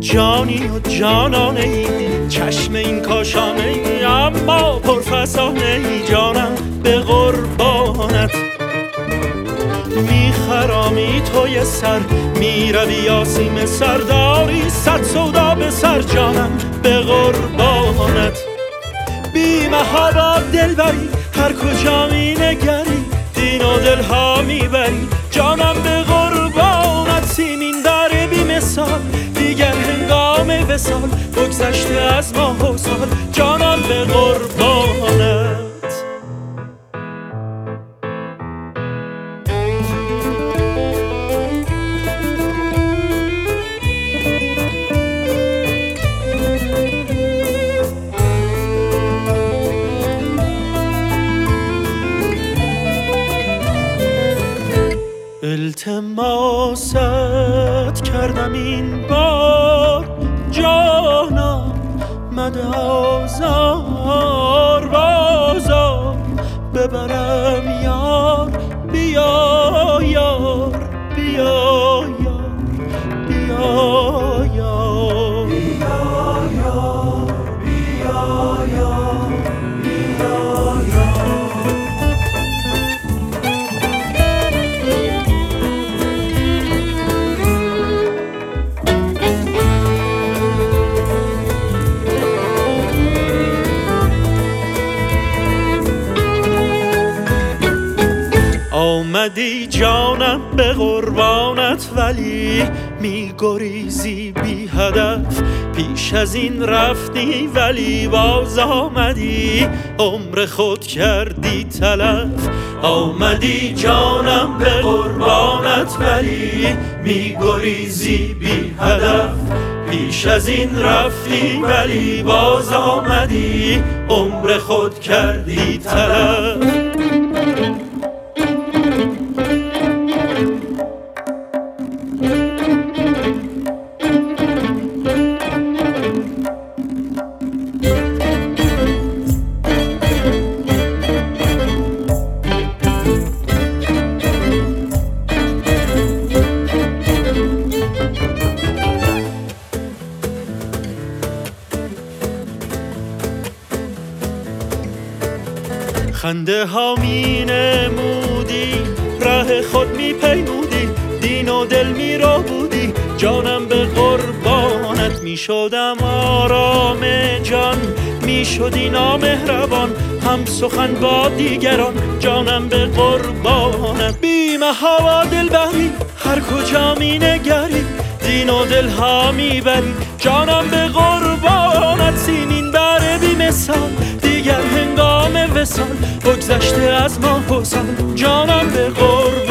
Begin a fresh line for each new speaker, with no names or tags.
جانی و جانانه ای، چشم این کاشانه ای، اما پرفسانه ای. جانم به قربانت میخرامی توی سر، میروی آسیم سرداری، صد سودا به سر. جانم به قربانت بی محابا دل بری، هر کجا می نگری دین و دل ها میبری. جانم به قربانت سیمین داره بی مثال، دیگر هنگام وصال بگذشته از ماه و سال. جانم به قربانت التماست کردم این بار، جانم مده آزار، بازار ببرم یار. بیا یار، بیا یار، بیا یار، بیا یار، بیا یار، بیا یار. آمدی جانم به قربانت ولی میگریزی بی هدف، پیش از این رفتی ولی باز آمدی، عمر خود کردی تلف. آمدی جانم به قربانت ولی میگریزی بی هدف، پیش از این رفتی ولی باز آمدی، عمر خود کردی تلف. خنده ها می نمودی، ره خود می پیمودی، دین و دل می رو بودی. جانم به قربانت می شدم آرام جان، می شدی نامهربان هم سخن با دیگران. جانم به قربانت بی محابا دل بری، هر کجا می نگری دین و دل ها می بری. جانم به قربانت سیمین بره بی مثال، دیگر هنگام وصال بگذشته از ماه و سال. جانم به قربانت